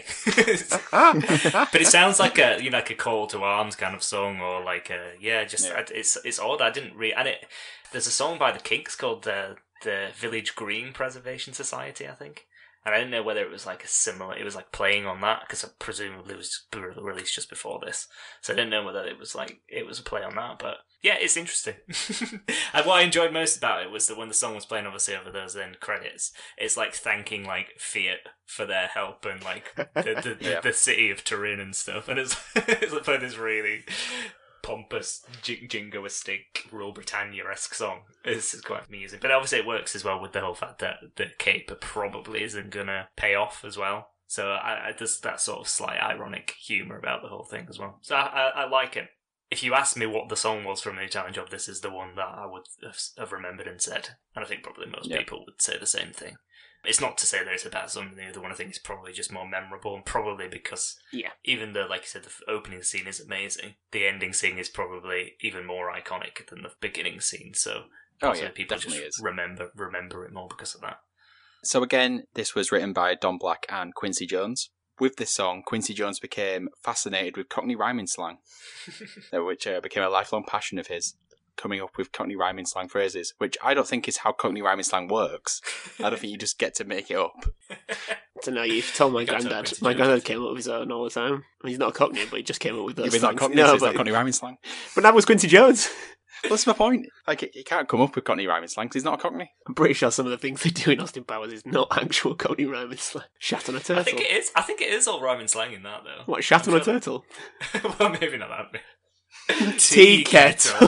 Speaker 2: But it sounds like a you know like a call to arms kind of song, or like a yeah, just
Speaker 1: Yeah.
Speaker 2: it's it's odd. I didn't read, and it. There's a song by the Kinks called the the Village Green Preservation Society, I think. And I didn't know whether it was like a similar. It was like playing on that because presumably it was released just before this, so I didn't know whether it was like it was a play on that. But yeah, it's interesting. And what I enjoyed most about it was that when the song was playing, obviously over those end credits, it's like thanking like Fiat for their help and like the the,
Speaker 1: Yeah.
Speaker 2: the, the city of Turin and stuff. And it's it's like playing this really pompous, jing- jingoistic, Rule Britannia-esque song. It's, it's quite amusing. But obviously it works as well with the whole fact that the caper probably isn't going to pay off as well. So I, I there's that sort of slight ironic humour about the whole thing as well. So I, I, I like it. If you asked me what the song was from The Italian Job, this is the one that I would have, have remembered and said. And I think probably most
Speaker 1: Yeah.
Speaker 2: people would say the same thing. It's not to say that it's a bad song, the other one I think is probably just more memorable, and probably because
Speaker 3: Yeah.
Speaker 2: even though, like you said, the f- opening scene is amazing, the ending scene is probably even more iconic than the beginning scene, so
Speaker 1: Oh
Speaker 2: possibly
Speaker 1: yeah,
Speaker 2: people
Speaker 1: definitely
Speaker 2: just
Speaker 1: is.
Speaker 2: remember remember it more because of that.
Speaker 1: So again, this was written by Don Black and Quincy Jones. With this song, Quincy Jones became fascinated with Cockney rhyming slang, uh, which uh, became a lifelong passion of his, coming up with Cockney rhyming slang phrases, which I don't think is how Cockney rhyming slang works. I don't think you just get to make it up.
Speaker 3: So now you've told my
Speaker 2: You gotta tell
Speaker 3: granddad.
Speaker 2: Quincy
Speaker 3: My
Speaker 2: Jones.
Speaker 3: granddad came up with his own all the time. I mean, he's not a Cockney, but he just came up with those
Speaker 1: If it's not
Speaker 3: slangs.
Speaker 1: Cockney,
Speaker 3: No,
Speaker 1: it's not
Speaker 3: but,
Speaker 1: Cockney rhyming slang.
Speaker 3: but that was Quincy Jones.
Speaker 1: Well, that's my point. Like, he can't come up with Cockney rhyming slang 'cause he's not a Cockney.
Speaker 3: I'm pretty sure some of the things they do in Austin Powers is not actual Cockney rhyming slang. Shat on a turtle.
Speaker 2: I think it is. I think it is all rhyming slang in that though.
Speaker 3: What, shat
Speaker 2: I'm
Speaker 3: on a
Speaker 2: sure
Speaker 3: turtle?
Speaker 2: that- well, maybe not that bit.
Speaker 3: Tea kettle.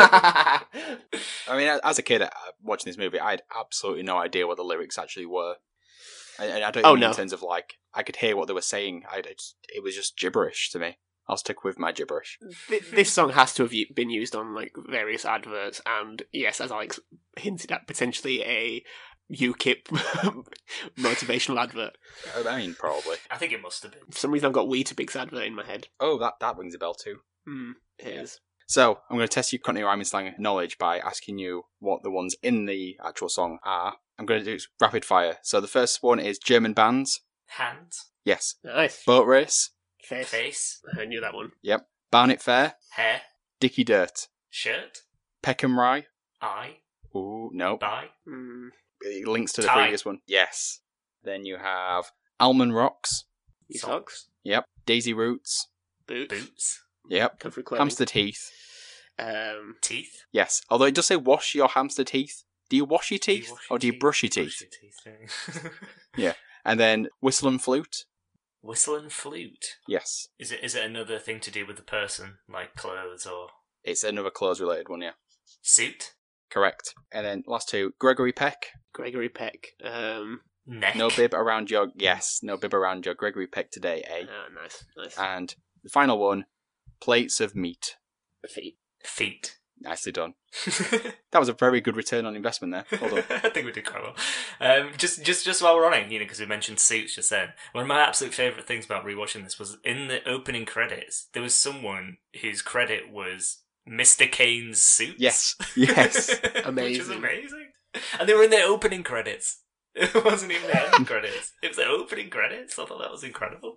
Speaker 1: I mean, as a kid uh, watching this movie, I had absolutely no idea what the lyrics actually were. And I, I don't
Speaker 3: Oh,
Speaker 1: mean
Speaker 3: no.
Speaker 1: in terms of, like, I could hear what they were saying. I, I just, it was just gibberish to me. I'll stick with my gibberish.
Speaker 3: Th- this song has to have u- been used on like various adverts, and yes, as Alex hinted at, potentially a UKIP motivational advert.
Speaker 1: I mean, probably.
Speaker 2: I think it must have been.
Speaker 3: For some reason, I've got Weetabix advert in my head.
Speaker 1: Oh, that, that rings a bell too.
Speaker 3: Hmm, it is.
Speaker 1: So, I'm going to test your Cockney rhyming slang knowledge by asking you what the ones in the actual song are. I'm going to do rapid fire. So, the first one is German bands.
Speaker 2: Hands,
Speaker 1: Yes.
Speaker 3: Nice.
Speaker 1: Boat race.
Speaker 3: Face.
Speaker 2: face,
Speaker 3: I knew that one.
Speaker 1: Yep. Barnet Fair.
Speaker 2: hair,
Speaker 1: Dicky Dirt.
Speaker 2: shirt,
Speaker 1: Peckham Rye.
Speaker 2: eye,
Speaker 1: Ooh, no.
Speaker 2: buy,
Speaker 3: Hmm.
Speaker 1: It links to the
Speaker 2: Tie.
Speaker 1: previous one. Yes. Then you have Almond Rocks.
Speaker 3: You socks.
Speaker 1: Yep. Daisy Roots.
Speaker 3: Boots.
Speaker 2: boots,
Speaker 1: Yep.
Speaker 3: Country clothing.
Speaker 1: Hamster teeth.
Speaker 3: Um,
Speaker 2: teeth.
Speaker 1: Yes. Although it does say wash your hamster teeth. Do you wash your teeth
Speaker 2: Do you wash
Speaker 1: or do you
Speaker 2: teeth?
Speaker 1: brush your teeth?
Speaker 2: Brush your teeth.
Speaker 1: Yeah. And then whistle and flute.
Speaker 2: Whistle and flute.
Speaker 1: Yes.
Speaker 2: Is it is it another thing to do with the person, like clothes or
Speaker 1: It's another clothes related one, yeah.
Speaker 2: suit?
Speaker 1: Correct. And then last two, Gregory Peck.
Speaker 3: Gregory Peck. Um,
Speaker 2: Neck.
Speaker 1: No bib around your... Yes, no bib around your Gregory Peck today, eh?
Speaker 3: oh, nice, nice.
Speaker 1: And the final one, plates of meat.
Speaker 3: Feet.
Speaker 2: Feet.
Speaker 1: Nicely done. That was a very good return on investment there. Hold on.
Speaker 2: I think we did quite well. Um, just, just, just while we're on it, you know, because we mentioned suits just then. One of my absolute favourite things about rewatching this was in the opening credits. There was someone whose credit was Mister Kane's suits.
Speaker 1: Yes, yes.
Speaker 2: Which is
Speaker 3: Amazing.
Speaker 2: amazing. And they were in their opening credits. It wasn't even the end credits. It was the opening credits. I thought that was incredible.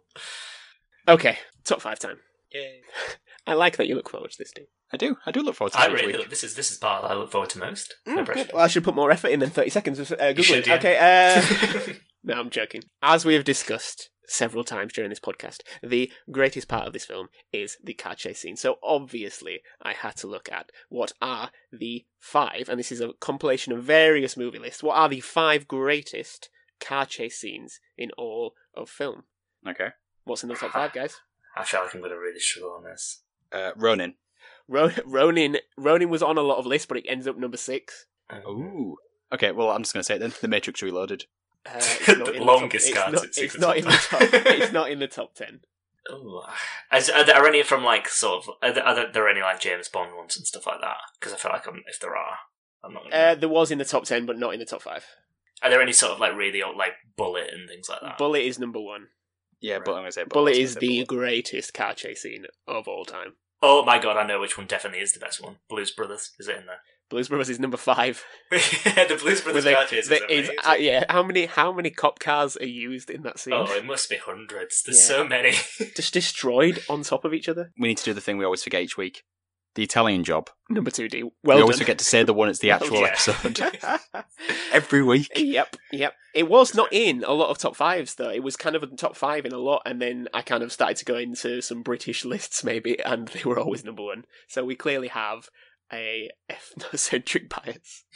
Speaker 3: Okay, top five time.
Speaker 2: Yay.
Speaker 3: I like that you look forward to this, Steve.
Speaker 1: I do. I do look forward to
Speaker 2: I
Speaker 1: that each
Speaker 2: really
Speaker 1: week.
Speaker 2: look, this is this is part that I look forward to most. No
Speaker 3: Mm,
Speaker 2: pressure.
Speaker 3: good. Well, I should put more effort in than thirty seconds of uh, Googling.
Speaker 2: should, yeah.
Speaker 3: Okay, uh... no, I'm joking. As we have discussed several times during this podcast, the greatest part of this film is the car chase scene. So obviously, I had to look at what are the five, and this is a compilation of various movie lists, what are the five greatest car chase scenes in all of film.
Speaker 1: Okay.
Speaker 3: What's in the top five, guys?
Speaker 2: I feel like I'm going to really struggle on this.
Speaker 1: Uh, Ronin.
Speaker 3: Ro- Ronin Ronin was on a lot of lists, but it ends up number six.
Speaker 1: Ooh. Okay, well, I'm just going to say it then. The Matrix Reloaded.
Speaker 3: Uh, it's
Speaker 2: The
Speaker 3: not in
Speaker 2: longest
Speaker 3: top,
Speaker 2: card
Speaker 3: It's
Speaker 2: to-
Speaker 3: not, it's
Speaker 2: to
Speaker 3: not
Speaker 2: the
Speaker 3: in the
Speaker 2: top.
Speaker 3: top. It's not in the top ten.
Speaker 2: Ooh. Is, are, there, are any from like sort of? Are there, are there any like James Bond ones and stuff like that? Because I feel like I'm, if there are, I'm not. Gonna
Speaker 3: Uh, there was in the top ten, but not in the top five.
Speaker 2: Are there any sort of like really old, like Bullet and things like that?
Speaker 3: Bullet is number one.
Speaker 1: Yeah,
Speaker 2: Right.
Speaker 1: but I'm going to say
Speaker 3: Bullet
Speaker 1: I was
Speaker 3: is
Speaker 1: gonna say
Speaker 3: the
Speaker 1: Bullet.
Speaker 3: greatest car chase scene of all time.
Speaker 2: Oh my god, I know which one definitely is the best one. Blues Brothers, is it in there?
Speaker 3: Blues Brothers is number five.
Speaker 2: The Blues Brothers
Speaker 3: With a-
Speaker 2: car chase is
Speaker 3: that is-
Speaker 2: amazing.
Speaker 3: uh, yeah, how many how many cop cars are used in that scene?
Speaker 2: Oh, it must be hundreds. There's
Speaker 3: Yeah.
Speaker 2: so many.
Speaker 3: Just destroyed on top of each other.
Speaker 1: We need to do the thing we always forget each week. The Italian Job.
Speaker 3: Number two D. Well
Speaker 1: we
Speaker 3: done.
Speaker 1: always forget to say the one it's the
Speaker 3: Well
Speaker 1: actual
Speaker 2: done.
Speaker 1: episode. Every week.
Speaker 3: Yep, yep. It was not in a lot of top fives though. It was kind of in the top five in a lot, and then I kind of started to go into some British lists maybe, and they were always number one. So we clearly have a ethnocentric bias.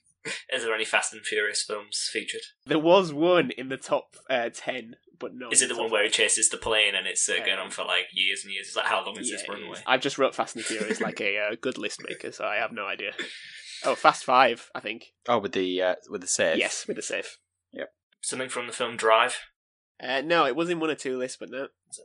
Speaker 2: Is there any Fast and Furious films featured?
Speaker 3: There was one in the top uh, ten, but no.
Speaker 2: Is it the one where he chases the plane and it's uh, going on for like years and years? It's like, how long is
Speaker 3: Yeah,
Speaker 2: this
Speaker 3: it
Speaker 2: runway?
Speaker 3: is. I've just wrote Fast and Furious like a uh, good list maker, so I have no idea. Oh, Fast Five, I think.
Speaker 1: Oh, with the uh, with the save.
Speaker 3: Yes, with the safe.
Speaker 2: Something from the film Drive?
Speaker 3: Uh, no, it was in one or two lists, but no.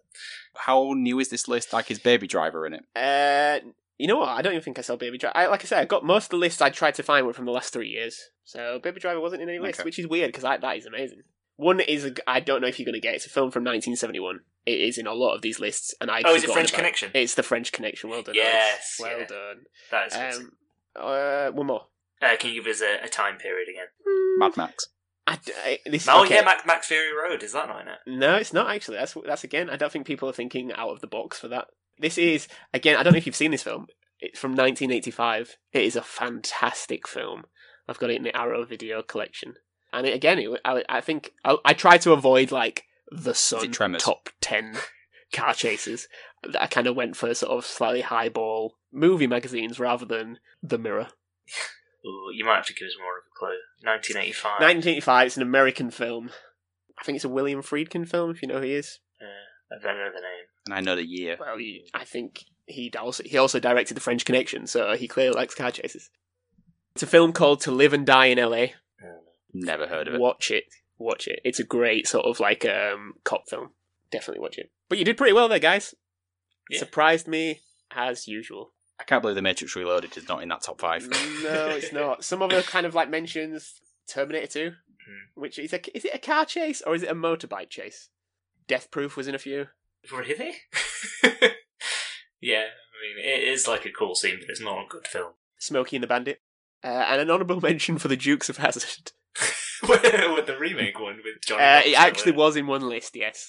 Speaker 1: How new is this list? Like, is Baby Driver in it?
Speaker 3: Uh, you know what? I don't even think I saw Baby Driver. I, like I said, I got most of the lists I tried to find were from the last three years. So Baby Driver wasn't in any list,
Speaker 1: Okay.
Speaker 3: which is weird because that is amazing. One is, a, I don't know if you're going to get it. It's a film from nineteen seventy-one. It is in a lot of these lists. and I
Speaker 2: Oh, is it French Connection?
Speaker 3: It's the French Connection. Well done.
Speaker 2: Yes,
Speaker 3: Alex. Well
Speaker 2: yeah.
Speaker 3: done.
Speaker 2: That is amazing.
Speaker 3: Um, uh, one more.
Speaker 2: Uh, can you give us a, a time period again?
Speaker 1: Mad Max.
Speaker 3: I, I, this,
Speaker 2: Oh,
Speaker 3: okay.
Speaker 2: yeah, Mac, Mac Fury Road. Is that not in it?
Speaker 3: No, it's not actually. That's that's again. I don't think people are thinking out of the box for that. This is again. I don't know if you've seen this film. It's from nineteen eighty-five. It is a fantastic film. I've got it in the Arrow Video collection. And it, again, it, I, I think I, I try to avoid like the Sun
Speaker 1: Tremors?
Speaker 3: top ten car chases. I kind of went for sort of slightly highball movie magazines rather than The Mirror.
Speaker 2: Ooh, you might have to give us more of a clue. nineteen eighty-five.
Speaker 3: nineteen eighty-five. It's an American film. I think it's a William Friedkin film. If you know who he is.
Speaker 2: Uh, I don't know the name.
Speaker 1: And I know the year.
Speaker 3: Well, he, I think he also he also directed The French Connection, so he clearly likes car chases. It's a film called To Live and Die in L A.
Speaker 1: Never heard of it.
Speaker 3: Watch it, watch it. It's a great sort of like um, cop film. Definitely watch it. But you did pretty well there, guys.
Speaker 2: Yeah.
Speaker 3: Surprised me as usual.
Speaker 1: I can't believe The Matrix Reloaded is not in that top five.
Speaker 3: No, it's not. Some other kind of like mentions Terminator two,
Speaker 2: Hmm.
Speaker 3: which is a is it a car chase or is it a motorbike chase? Death Proof was in a few.
Speaker 2: Really? Yeah, I mean, it is like a cool scene, but it's not a good film.
Speaker 3: Smokey and the Bandit, uh, and an honourable mention for the Dukes of Hazzard.
Speaker 2: With the remake one with Johnny
Speaker 3: Uh, it
Speaker 2: Knoxville
Speaker 3: actually
Speaker 2: in it.
Speaker 3: was in one list, yes.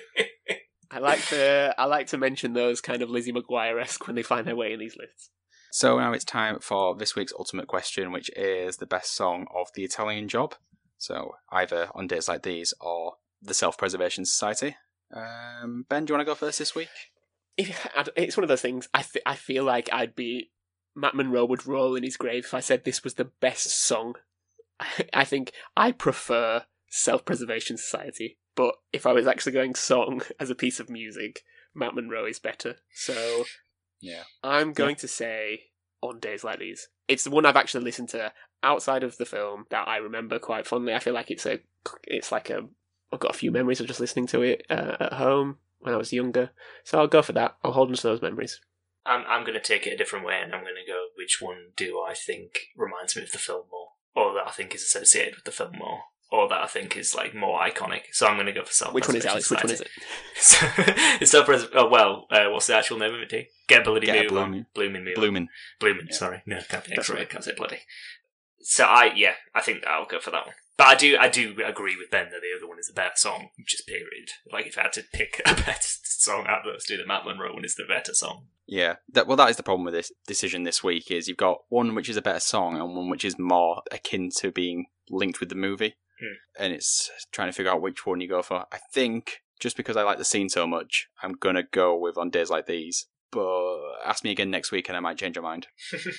Speaker 3: I like to I like to mention those kind of Lizzie McGuire-esque when they find their way in these lists.
Speaker 1: So now it's time for this week's ultimate question, which is the best song of The Italian Job. So either On Days Like These or The Self-Preservation Society. Um, Ben, do you want to go first this week?
Speaker 3: If, I d- it's one of those things. I th- I feel like I'd be Matt Monro would roll in his grave if I said this was the best song I think I prefer Self-Preservation Society, but if I was actually going song as a piece of music, Matt Monro is better. So
Speaker 1: Yeah.
Speaker 3: I'm going yeah. to say On Days Like These. It's the one I've actually listened to outside of the film that I remember quite fondly. I feel like it's a, it's like a, I've got a few memories of just listening to it uh, at home when I was younger. So I'll go for that. I'll hold on to those memories.
Speaker 2: I'm I'm going to take it a different way, and I'm going to go, which one do I think reminds me of the film more, or that I think is associated with the film more, or that I think is like more iconic. So I'm going to go for Self.
Speaker 3: Which one is Alex? Which one is it?
Speaker 2: So, it's Self. Oh well, uh, what's the actual name of it? T? Get a bloody
Speaker 1: Get a
Speaker 2: move
Speaker 1: blooming.
Speaker 2: on. Blooming move.
Speaker 1: Blooming.
Speaker 2: Blooming.
Speaker 1: Yeah.
Speaker 2: Sorry, no, can't be X-ray. Can't say bloody. So I yeah, I think I'll go for that one. But I do I do agree with Ben that the other one is a better song, just period. Like if I had to pick a better song out of those two, the Matt Monro one is the better song.
Speaker 1: Yeah, that, well, that is the problem with this decision this week, is you've got one which is a better song and one which is more akin to being linked with the movie.
Speaker 2: Hmm.
Speaker 1: And it's trying to figure out which one you go for. I think, just because I like the scene so much, I'm going to go with On Days Like These. But ask me again next week and I might change my mind.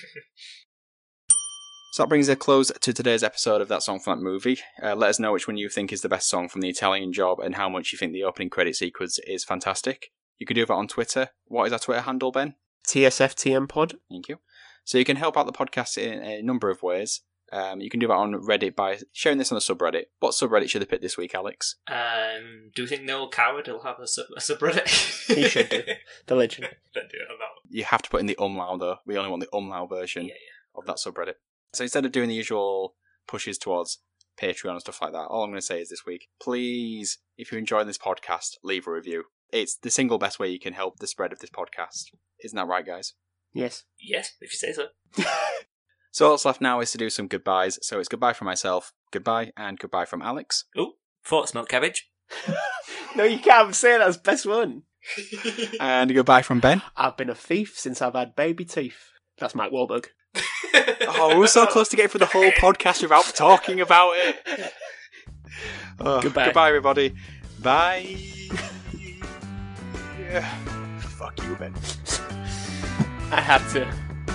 Speaker 1: So that brings a close to today's episode of That Song from That Movie. Uh, let us know which one you think is the best song from The Italian Job and how much you think the opening credit sequence is fantastic. You can do that on Twitter. What is our Twitter handle, Ben?
Speaker 3: T S F T M Pod.
Speaker 1: Thank you. So you can help out the podcast in a number of ways. Um, you can do that on Reddit by sharing this on a subreddit. What subreddit should they pick this week, Alex?
Speaker 2: Um, do you think Noel Coward will have a, sub- a subreddit?
Speaker 3: He should do. The legend.
Speaker 2: Don't do it on that one.
Speaker 1: You have to put in the umlaut, though. We only want the umlaut version
Speaker 2: yeah, yeah.
Speaker 1: of that subreddit. So instead of doing the usual pushes towards Patreon and stuff like that, all I'm going to say is this week, please, if you're enjoying this podcast, leave a review. It's the single best way you can help the spread of this podcast. Isn't that right, guys?
Speaker 3: Yes.
Speaker 2: Yes, if you say so.
Speaker 1: So all that's left now is to do some goodbyes. So it's goodbye from myself, goodbye, and goodbye from Alex.
Speaker 2: Oh, thought smelt cabbage.
Speaker 3: No, you can't say that's best one.
Speaker 1: And goodbye from Ben.
Speaker 3: I've been a thief since I've had baby teeth. That's Mike Wahlberg.
Speaker 1: Oh, we were so close to getting through the whole podcast without talking about it. Oh,
Speaker 3: goodbye.
Speaker 1: Goodbye, everybody. Bye. Yeah. Fuck you, Ben.
Speaker 3: I had to.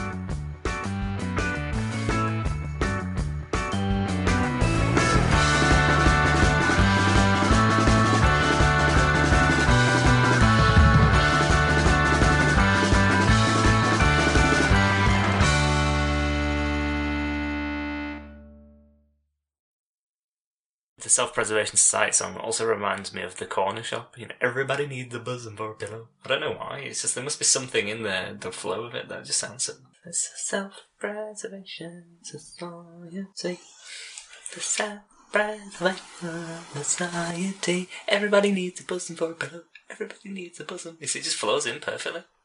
Speaker 2: The Self-Preservation Society song also reminds me of The Corner Shop. You know, everybody needs a bosom for a pillow. I don't know why. It's just there must be something in the the flow of it that just sounds so. It's a Self-Preservation Society. The Self-Preservation Society. Everybody needs a bosom for a pillow. Everybody needs a bosom. It just flows in perfectly.